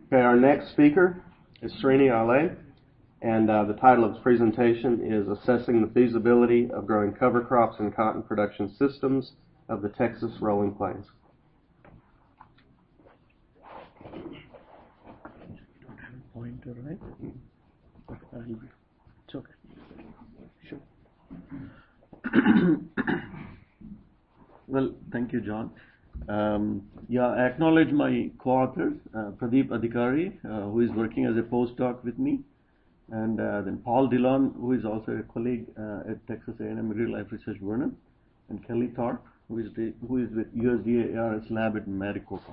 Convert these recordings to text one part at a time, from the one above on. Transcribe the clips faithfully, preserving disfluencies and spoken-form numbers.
Okay, our next speaker is Srini Ale, and uh, the title of his presentation is Assessing the Feasibility of Growing Cover Crops and Cotton Production Systems of the Texas Rolling Plains. Don't have a pointer, right? But I'll be, it's okay. Sure. Well, thank you, John. Um, yeah, I acknowledge my co-authors, uh, Pradeep Adhikari, uh, who is working as a postdoc with me, and uh, then Paul Dillon, who is also a colleague uh, at Texas A and M AgriLife Research Vernon, and Kelly Thorpe, who is, the, who is with U S D A A R S lab at Maricopa.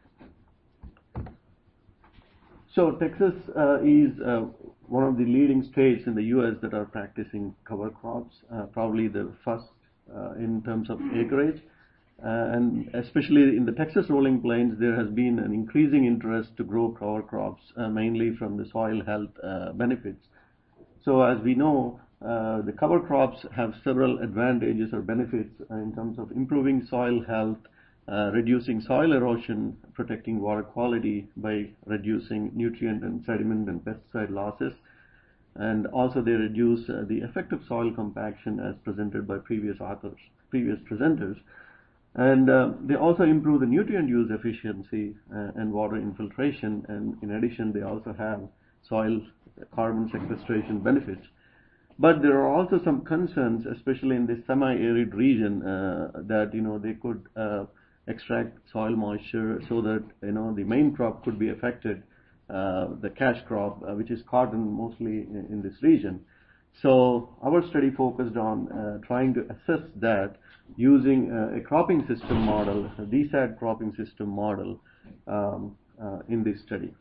So Texas uh, is uh, one of the leading states in the U S that are practicing cover crops, uh, probably the first uh, in terms of acreage. Uh, and especially in the Texas Rolling Plains, there has been an increasing interest to grow cover crops, uh, mainly from the soil health uh, benefits. So as we know, uh, the cover crops have several advantages or benefits uh, in terms of improving soil health, uh, reducing soil erosion, protecting water quality by reducing nutrient and sediment and pesticide losses, and also they reduce uh, the effect of soil compaction as presented by previous authors, previous presenters. And uh, they also improve the nutrient use efficiency uh, and water infiltration, and in addition they also have soil carbon sequestration benefits. But there are also some concerns, especially in this semi-arid region, uh, that you know they could uh, extract soil moisture so that you know the main crop could be affected, uh, the cash crop, uh, which is cotton mostly in, in this region. So our study focused on uh, trying to assess that using uh, a cropping system model, a D S A T cropping system model um, uh, in this study.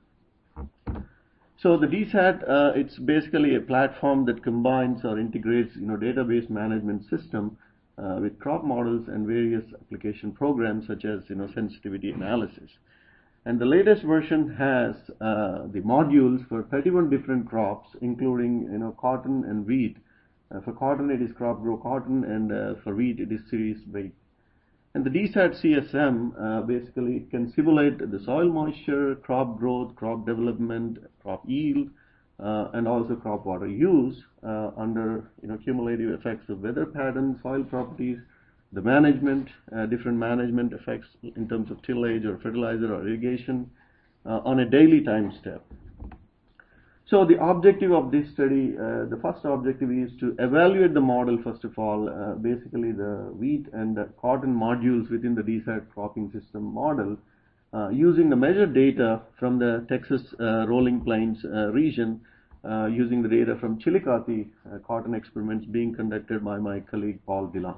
So the D S A T, uh, it's basically a platform that combines or integrates, you know, database management system uh, with crop models and various application programs such as, you know, sensitivity analysis. And the latest version has uh, the modules for thirty-one different crops, including, you know, cotton and wheat. Uh, for cotton, it is crop grow cotton, and uh, for wheat, it is cereus wheat. And the D S A T C S M uh, basically can simulate the soil moisture, crop growth, crop development, crop yield, uh, and also crop water use uh, under, you know, cumulative effects of weather patterns, soil properties, the management, uh, different management effects in terms of tillage or fertilizer or irrigation uh, on a daily time step. So the objective of this study, uh, the first objective is to evaluate the model first of all, uh, basically the wheat and the cotton modules within the D S A T cropping system model, uh, using the measured data from the Texas uh, Rolling Plains uh, region, uh, using the data from Chillicothe uh, cotton experiments being conducted by my colleague Paul Dillon.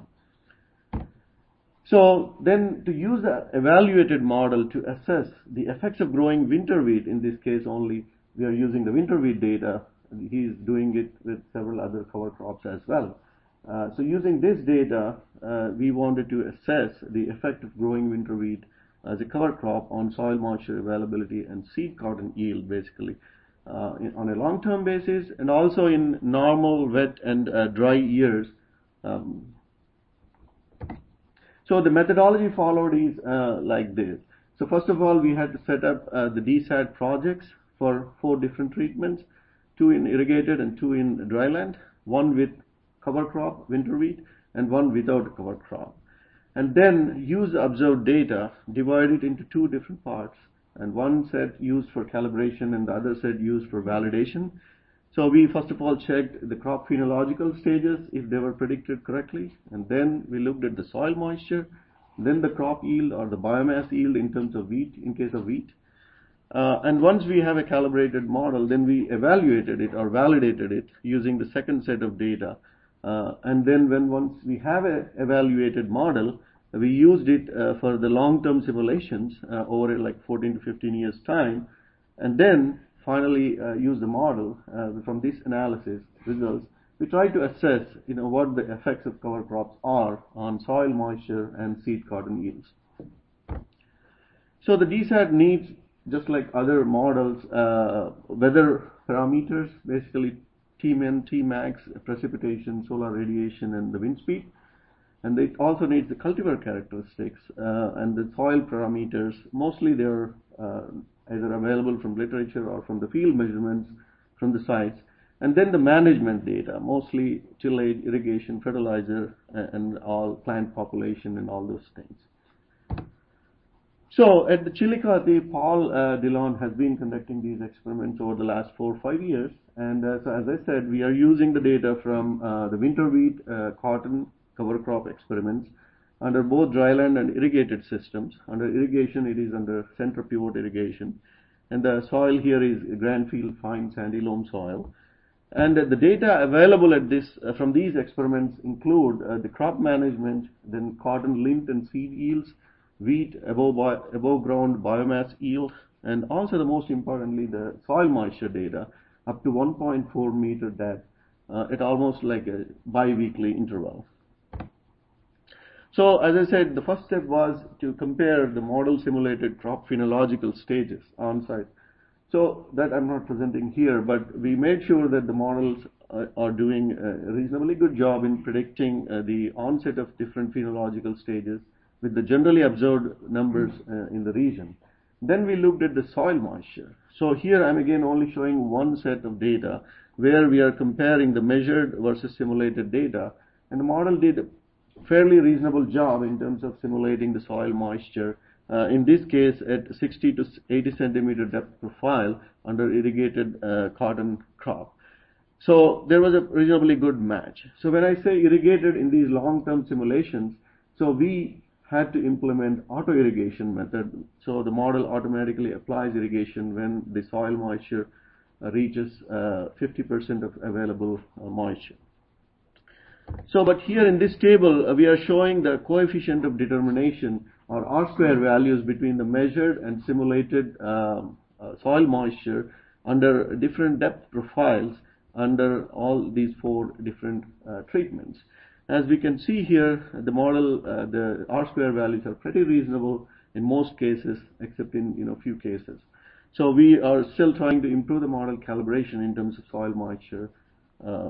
So then to use the evaluated model to assess the effects of growing winter wheat, in this case only we are using the winter wheat data. He is doing it with several other cover crops as well. Uh, so using this data, uh, we wanted to assess the effect of growing winter wheat as a cover crop on soil moisture availability and seed cotton yield, basically, uh, in, on a long-term basis, and also in normal wet and uh, dry years. Um, So the methodology followed is uh, like this. So first of all, we had to set up uh, the D S A T projects for four different treatments, two in irrigated and two in dryland, one with cover crop, winter wheat, and one without a cover crop. And then use the observed data, divide it into two different parts, and one set used for calibration and the other set used for validation. So we first of all checked the crop phenological stages, if they were predicted correctly, and then we looked at the soil moisture, then the crop yield or the biomass yield in terms of wheat, in case of wheat. Uh, and once we have a calibrated model, then we evaluated it or validated it using the second set of data. Uh, and then when once we have a evaluated model, we used it uh, for the long-term simulations uh, over like fourteen to fifteen years time, and then finally uh, use the model uh, from this analysis results. We try to assess, you know, what the effects of cover crops are on soil moisture and seed cotton yields. So the D S A T needs, just like other models, uh, weather parameters, basically T min, T max, precipitation, solar radiation, and the wind speed. And it also needs the cultivar characteristics uh, and the soil parameters. Mostly they're uh, either available from literature or from the field measurements from the sites. And then the management data, mostly tillage, irrigation, fertilizer, and all plant population and all those things. So at the Chillicothe, Paul uh, Dillon has been conducting these experiments over the last four or five years. And uh, so as I said, we are using the data from uh, the winter wheat, uh, cotton, cover crop experiments under both dryland and irrigated systems. Under irrigation, it is under center pivot irrigation. And the soil here is Granfield fine sandy loam soil. And uh, the data available at this uh, from these experiments include uh, the crop management, then cotton lint and seed yields, wheat above, above ground biomass yield, and also the most importantly the soil moisture data up to one point four meter depth uh, at almost like a bi-weekly interval. So as I said, the first step was to compare the model simulated crop phenological stages on site. So that I'm not presenting here, but we made sure that the models uh, are doing a reasonably good job in predicting uh, the onset of different phenological stages with the generally observed numbers uh, in the region. Then we looked at the soil moisture. So here I'm again only showing one set of data where we are comparing the measured versus simulated data, and the model did a fairly reasonable job in terms of simulating the soil moisture, uh, in this case at sixty to eighty centimeter depth profile under irrigated uh, cotton crop. So there was a reasonably good match. So when I say irrigated in these long-term simulations, so we had to implement auto irrigation method. So the model automatically applies irrigation when the soil moisture uh, reaches uh, fifty percent of available uh, moisture. So, but here in this table, uh, we are showing the coefficient of determination or R square values between the measured and simulated um, uh, soil moisture under different depth profiles under all these four different uh, treatments. As we can see here, the model, uh, the R square values are pretty reasonable in most cases, except in you know few cases. So we are still trying to improve the model calibration in terms of soil moisture. Uh,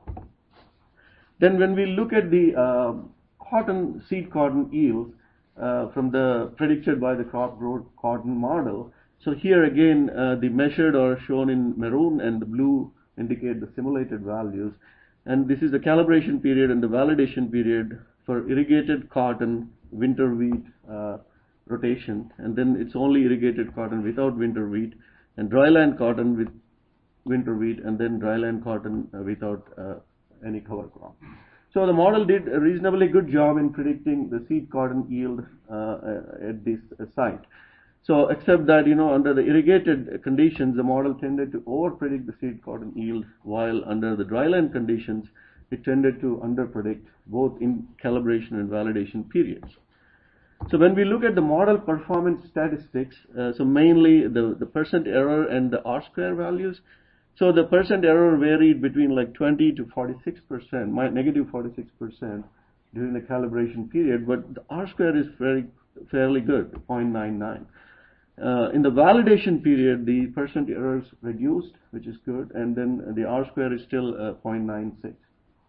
then when we look at the uh, cotton, seed cotton yields uh, from the predicted by the crop growth cotton model, so here again uh, the measured are shown in maroon and the blue indicate the simulated values. And this is the calibration period and the validation period for irrigated cotton, winter wheat uh, rotation, and then it's only irrigated cotton without winter wheat, and dryland cotton with winter wheat, and then dryland cotton uh, without uh, any cover crop. So the model did a reasonably good job in predicting the seed cotton yield uh, at this uh, site. So except that, you know, under the irrigated conditions, the model tended to over-predict the seed cotton yield, while under the dryland conditions, it tended to under-predict both in calibration and validation periods. So when we look at the model performance statistics, uh, so mainly the, the percent error and the R square values, so the percent error varied between like twenty to forty-six percent, negative forty-six percent during the calibration period, but the R square is very fairly good, zero point nine nine. Uh, in the validation period, the percent errors reduced, which is good, and then the R square is still uh, zero point nine six.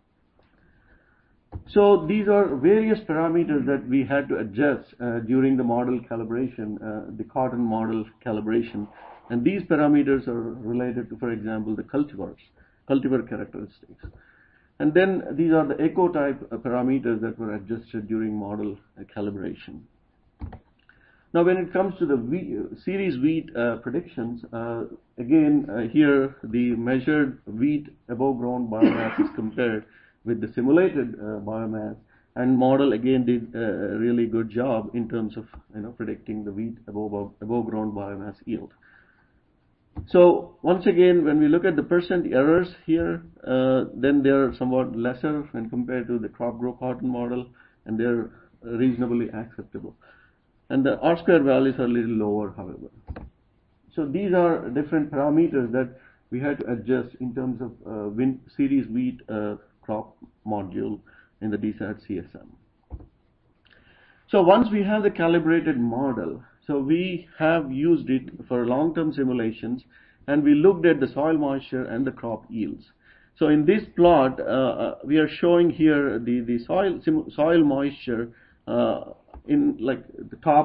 So these are various parameters that we had to adjust uh, during the model calibration, uh, the cotton model calibration. And these parameters are related to, for example, the cultivars, cultivar characteristics. And then these are the ecotype parameters that were adjusted during model uh, calibration. Now, when it comes to the wheat, series wheat uh, predictions, uh, again, uh, here the measured wheat above ground biomass is compared with the simulated uh, biomass, and model again did a really good job in terms of you know predicting the wheat above above ground biomass yield. So once again, when we look at the percent errors here, uh, then they're somewhat lesser when compared to the crop grow cotton model, and they're reasonably acceptable. And the R square values are a little lower, however. So these are different parameters that we had to adjust in terms of uh, win series wheat uh, crop module in the D S A T C S M. So once we have the calibrated model, so we have used it for long-term simulations, and we looked at the soil moisture and the crop yields. So in this plot, uh, we are showing here the, the soil, soil moisture uh, in like the top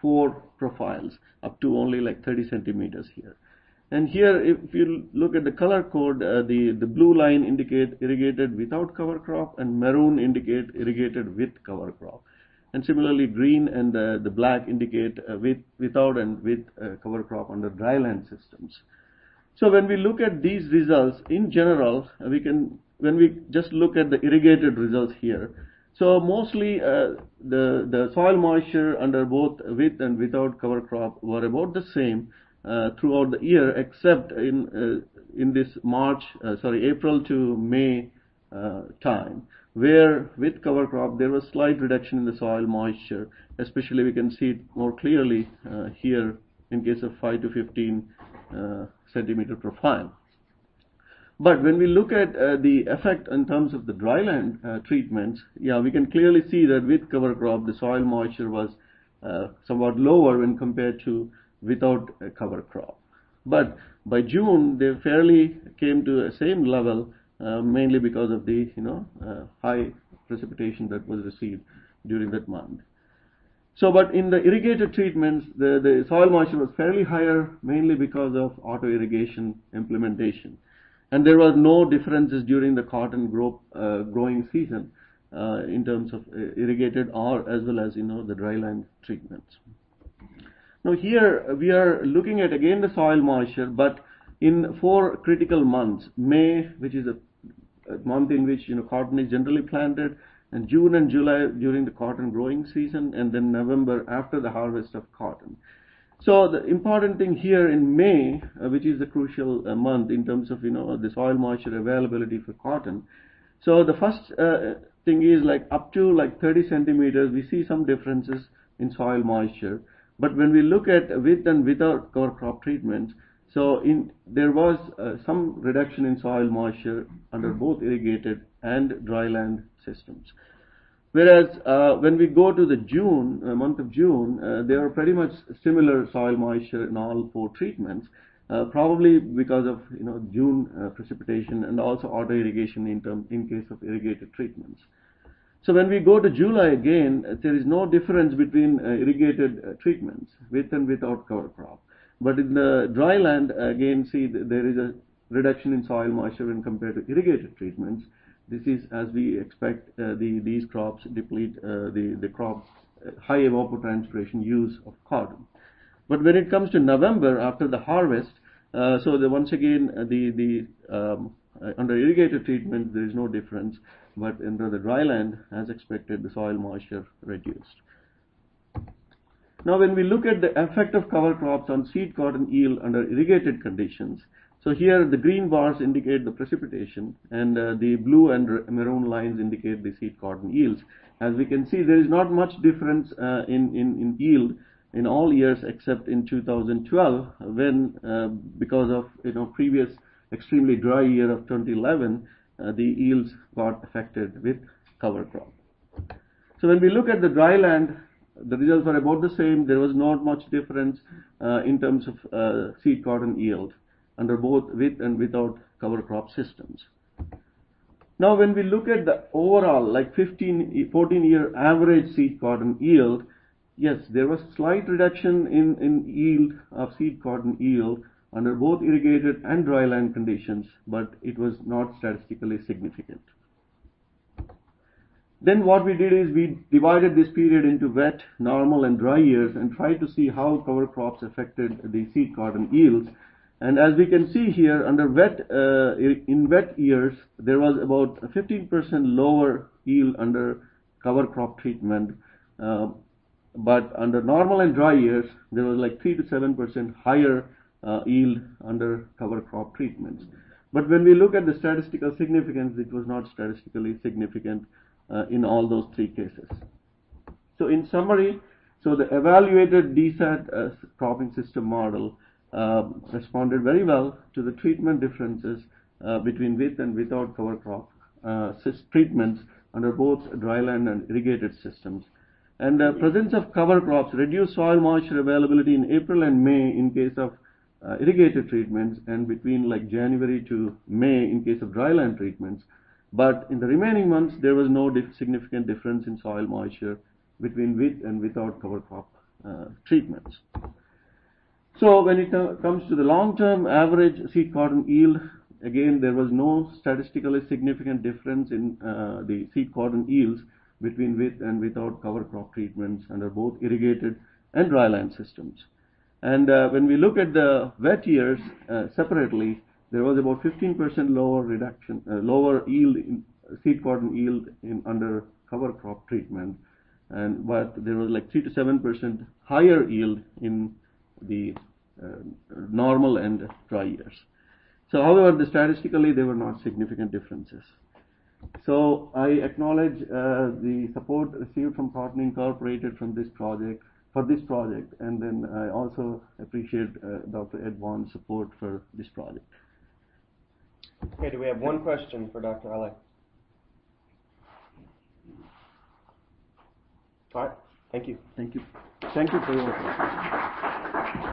four profiles up to only like thirty centimeters here. And here, if you look at the color code, uh, the, the blue line indicate irrigated without cover crop, and maroon indicate irrigated with cover crop. And similarly, green and uh, the black indicate uh, with, without and with uh, cover crop under dryland systems. So when we look at these results, in general, uh, we can, when we just look at the irrigated results here, so mostly uh, the, the soil moisture under both with and without cover crop were about the same uh, throughout the year, except in, uh, in this March, uh, sorry, April to May uh, time, where with cover crop there was slight reduction in the soil moisture. Especially we can see it more clearly uh, here in case of five to fifteen uh, centimeter profile. But when we look at uh, the effect in terms of the dryland uh, treatments, yeah, we can clearly see that with cover crop the soil moisture was uh, somewhat lower when compared to without a cover crop. But by June they fairly came to a same level, uh, mainly because of the you know uh, high precipitation that was received during that month. So, but in the irrigated treatments, the, the soil moisture was fairly higher, mainly because of auto irrigation implementation. And there was no differences during the cotton grow, uh, growing season uh, in terms of uh, irrigated or as well as you know the dryland treatments. Now here we are looking at again the soil moisture, but in four critical months: May, which is a, a month in which you know cotton is generally planted, and June and July during the cotton growing season, and then November after the harvest of cotton. So the important thing here in May, uh, which is the crucial uh, month in terms of you know the soil moisture availability for cotton. So the first uh, thing is like up to like thirty centimeters, we see some differences in soil moisture. But when we look at with and without cover crop treatments, so in there was uh, some reduction in soil moisture under both irrigated and dryland systems. Whereas uh, when we go to the June, uh, month of June, uh, there are pretty much similar soil moisture in all four treatments, uh, probably because of you know June uh, precipitation and also auto irrigation in term in case of irrigated treatments. So when we go to July again, uh, there is no difference between uh, irrigated uh, treatments with and without cover crop. But in the dryland, again, see there is a reduction in soil moisture when compared to irrigated treatments. This is as we expect uh, the, these crops deplete uh, the, the crop uh, high evapotranspiration use of cotton. But when it comes to November after the harvest, uh, so the, once again uh, the, the um, uh, under irrigated treatment there is no difference, but under the dryland, as expected, the soil moisture reduced. Now when we look at the effect of cover crops on seed cotton yield under irrigated conditions, so here the green bars indicate the precipitation and uh, the blue and maroon lines indicate the seed cotton yields. As we can see, there is not much difference uh, in, in, in yield in all years except in two thousand twelve when uh, because of you know previous extremely dry year of twenty eleven, uh, the yields got affected with cover crop. So when we look at the dryland, the results were about the same. There was not much difference uh, in terms of uh, seed cotton yield under both with and without cover crop systems. Now when we look at the overall like fifteen, fourteen year average seed cotton yield, yes, there was slight reduction in, in yield of seed cotton yield under both irrigated and dryland conditions, but it was not statistically significant. Then what we did is we divided this period into wet, normal and dry years and tried to see how cover crops affected the seed cotton yields. And as we can see here, under wet, uh, in wet years, there was about fifteen percent lower yield under cover crop treatment. Uh, but under normal and dry years, there was like three to seven percent higher uh, yield under cover crop treatments. But when we look at the statistical significance, it was not statistically significant uh, in all those three cases. So in summary, so the evaluated D SAT uh, cropping system model Uh, responded very well to the treatment differences uh, between with and without cover crop uh, treatments under both dryland and irrigated systems. And the uh, presence of cover crops reduced soil moisture availability in April and May in case of uh, irrigated treatments, and between like January to May in case of dryland treatments. But in the remaining months, there was no dif significant difference in soil moisture between with and without cover crop uh, treatments. So when it uh, comes to the long-term average seed cotton yield, again there was no statistically significant difference in uh, the seed cotton yields between with and without cover crop treatments under both irrigated and dryland systems. And uh, when we look at the wet years uh, separately, there was about fifteen percent lower reduction, uh, lower yield in seed cotton yield in under cover crop treatment, and but there was like three to seven percent higher yield in the uh, normal and dry years. So, however, the statistically there were not significant differences. So, I acknowledge uh, the support received from Cotton Incorporated from this project for this project, and then I also appreciate uh, Doctor Ed Vaughn's support for this project. Okay, do we have one question for Doctor Ale? All right, thank you. Thank you. Thank you for your attention.